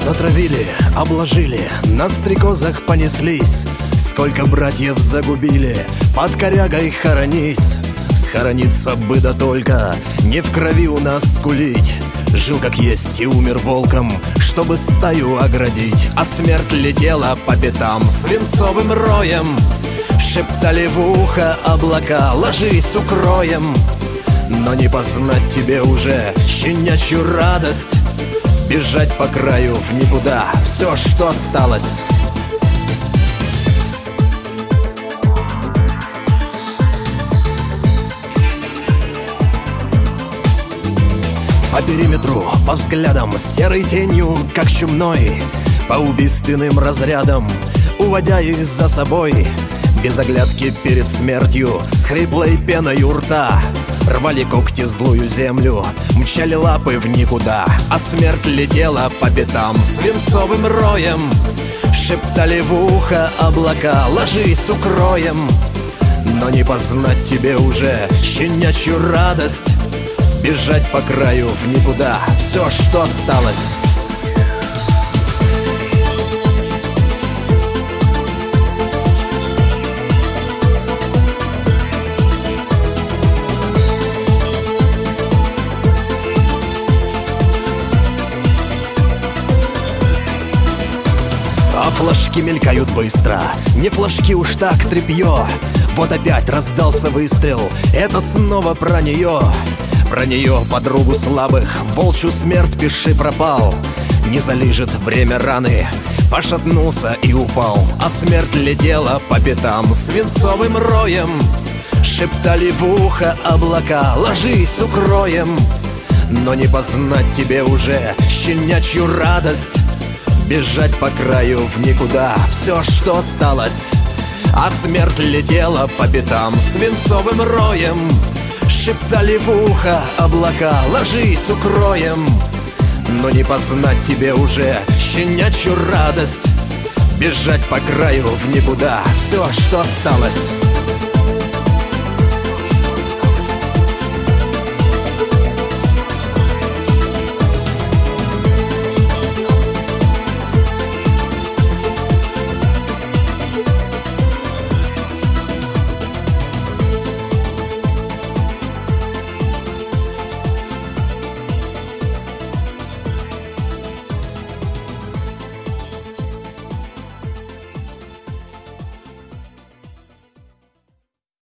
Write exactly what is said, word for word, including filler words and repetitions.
Затравили, обложили, на стрекозах понеслись. Сколько братьев загубили, под корягой хоронись. Схорониться бы да только, не в крови у нас скулить. Жил как есть и умер волком, чтобы стаю оградить. А смерть летела по пятам свинцовым роем. Шептали в ухо облака: ложись, укроем. Но не познать тебе уже щенячью радость, бежать по краю в никуда все, что осталось. По периметру, по взглядам, серой тенью, как чумной, по убийственным разрядам, уводя их за собой. Без оглядки перед смертью, с хриплой пеной у рта, рвали когти злую землю, мчали лапы в никуда. А смерть летела по пятам свинцовым роем. Шептали в ухо облака: ложись, укроем. Но не познать тебе уже щенячью радость, бежать по краю в никуда все, что осталось. А флажки мелькают быстро, не флажки уж так, тряпье. Вот опять раздался выстрел, это снова про нее. Про нее, подругу слабых, волчью смерть пиши пропал. Не залижет время раны, пошатнулся и упал. А смерть летела по пятам свинцовым роем. Шептали в ухо облака: ложись, укроем. Но не познать тебе уже щенячью радость, бежать по краю в никуда все, что осталось. А смерть летела по пятам свинцовым роем. Шептали в ухо облака: ложись, укроем. Но не познать тебе уже щенячью радость, бежать по краю в никуда все, что осталось.